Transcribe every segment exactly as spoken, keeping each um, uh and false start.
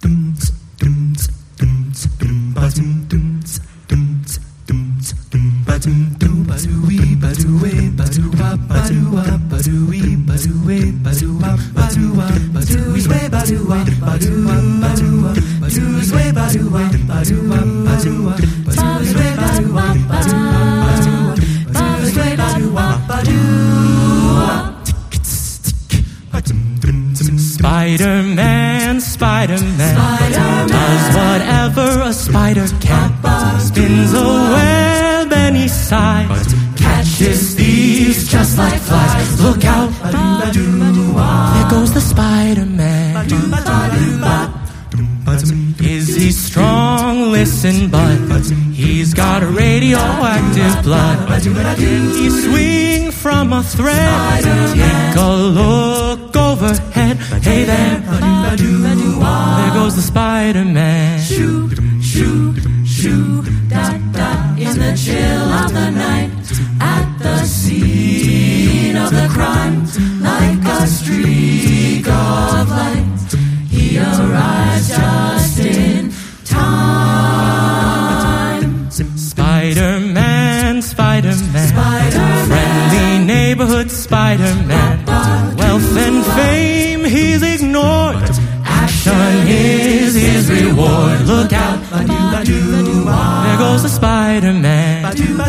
Spider-Man, Spider-Man, Spider-Man does whatever a spider can. Spins a web any size, catches thieves just like flies. Look out, there goes the Spider-Man. Is he strong? Listen, bud, he's got a radioactive blood. He swing from a thread, take a look overhead. Hey there, there goes the Spider-Man. Shoo, shoo, shoo, da, da, in the chill of the night, at the scene of the crime, like a streak of light, he arrives just in time. Spider-Man, Spider-Man, Spider-Man, friendly neighborhood Spider-Man. Wealth and fame he's ignored, action is his reward. Look out, there goes the Spider-Man.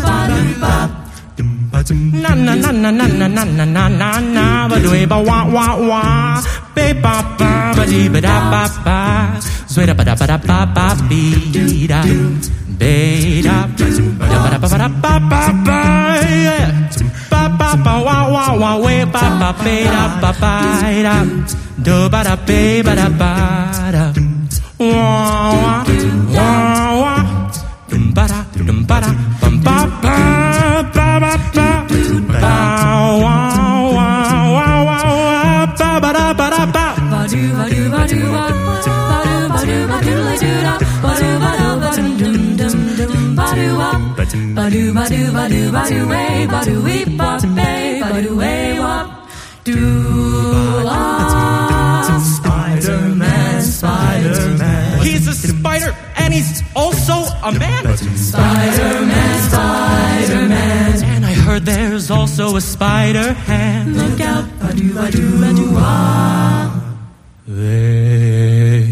Na na na na na na na na na na na ba do ba wa wa wa ba ba ba ba dee ba da ba ba zwe da ba da ba da ba ba be da be da ba da ba ba da ba ba ba ba ba ba wa wa wa we ba ba be da ba ba da do ba da be ba da ba da wa wa wa wa dum ba da dum ba da bum ba ba ba ba ba ba wa wa wa wa ba ba da ba da ba ba do ba do ba do ba ba do ba do ba do la do da ba do ba do ba dum dum dum dum ba do wa ba do ba do ba do ba do way ba do we ba bay ba do way wa do la. Spider-Man, Spider-Man, he's a spider and he's also a man. Spider-Man, Spider-Man, and I heard there's also a spider hand. Look out, ba do ba do ba do wa. There,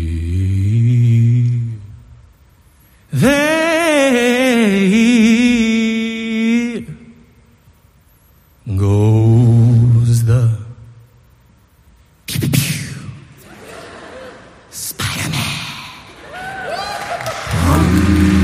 there goes the Spider-Man.